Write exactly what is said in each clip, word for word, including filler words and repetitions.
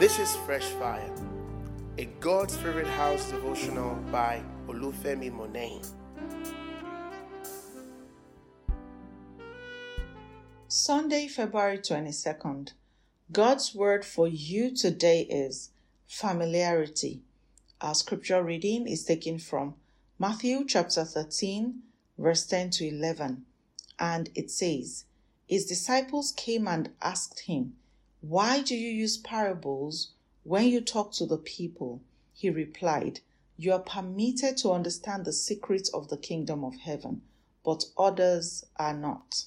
This is Fresh Fire, a God Spirit House devotional by Olufemi Monet. Sunday, February twenty-second. God's word for you today is familiarity. Our scripture reading is taken from Matthew chapter thirteen, verse ten to eleven, and it says, His disciples came and asked him, Why do you use parables when you talk to the people? He replied, You are permitted to understand the secrets of the kingdom of heaven, but others are not.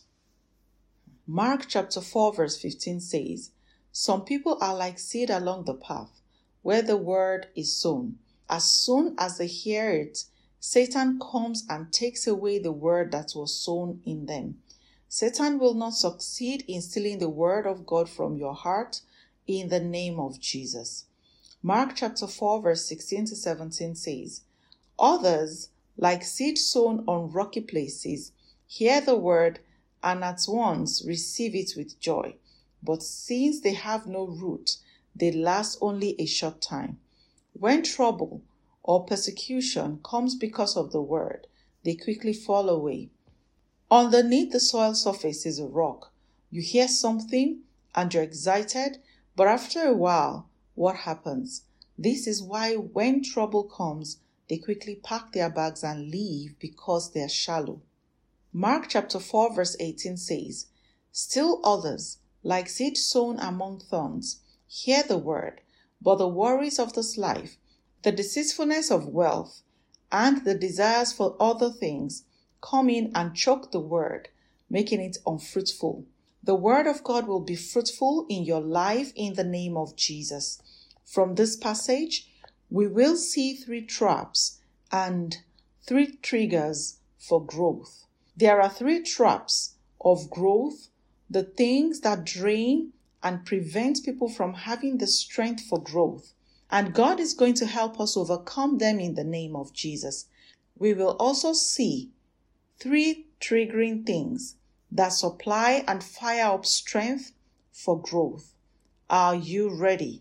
Mark chapter four, verse fifteen says, Some people are like seed along the path, where the word is sown. As soon as they hear it, Satan comes and takes away the word that was sown in them. Satan will not succeed in stealing the word of God from your heart in the name of Jesus. Mark chapter four, verse sixteen to seventeen says, Others, like seed sown on rocky places, hear the word and at once receive it with joy. But since they have no root, they last only a short time. When trouble or persecution comes because of the word, they quickly fall away. Underneath the soil surface is a rock. You hear something and you're excited, but after a while, what happens? This is why when trouble comes, they quickly pack their bags and leave because they're shallow. Mark chapter four, verse eighteen says, Still others, like seed sown among thorns, hear the word, but the worries of this life, the deceitfulness of wealth, and the desires for other things come in and choke the word, making it unfruitful. The word of God will be fruitful in your life in the name of Jesus. From this passage, we will see three traps and three triggers for growth. There are three traps of growth, the things that drain and prevent people from having the strength for growth. And God is going to help us overcome them in the name of Jesus. We will also see three triggering things that supply and fire up strength for growth. Are you ready?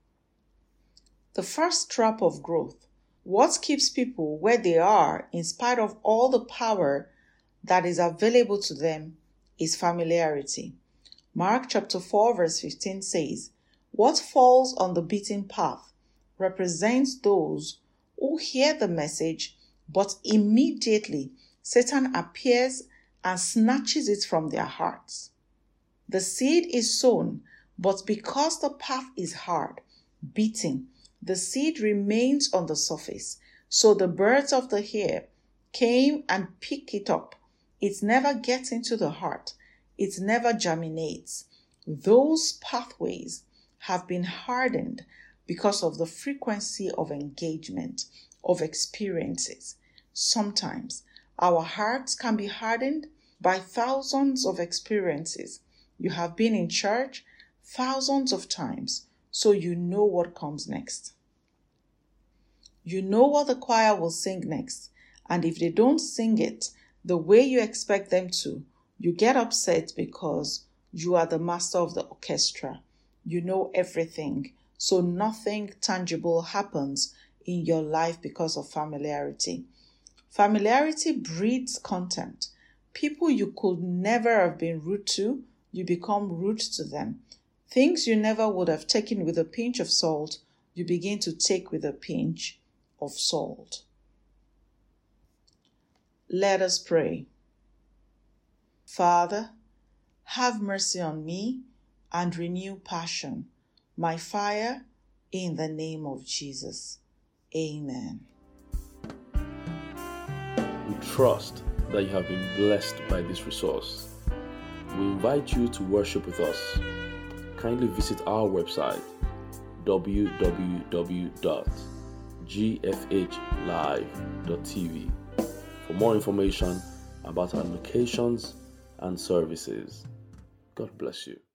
The first trap of growth. What keeps people where they are in spite of all the power that is available to them is familiarity. Mark chapter four, verse fifteen says, What falls on the beaten path represents those who hear the message, but immediately Satan appears and snatches it from their hearts. The seed is sown, but because the path is hard, beaten, the seed remains on the surface. So the birds of the air came and picked it up. It never gets into the heart. It never germinates. Those pathways have been hardened because of the frequency of engagement, of experiences. Sometimes our hearts can be hardened by thousands of experiences. You have been in church thousands of times, so you know what comes next. You know what the choir will sing next, and if they don't sing it the way you expect them to, you get upset because you are the master of the orchestra. You know everything, so nothing tangible happens in your life because of familiarity. Familiarity breeds contempt. People you could never have been rude to, you become rude to them. Things you never would have taken with a pinch of salt, you begin to take with a pinch of salt. Let us pray. Father, have mercy on me and renew passion, my fire, in the name of Jesus. Amen. We trust that you have been blessed by this resource. We invite you to worship with us. Kindly visit our website w w w dot g f h live dot t v for more information about our locations and services. God bless you.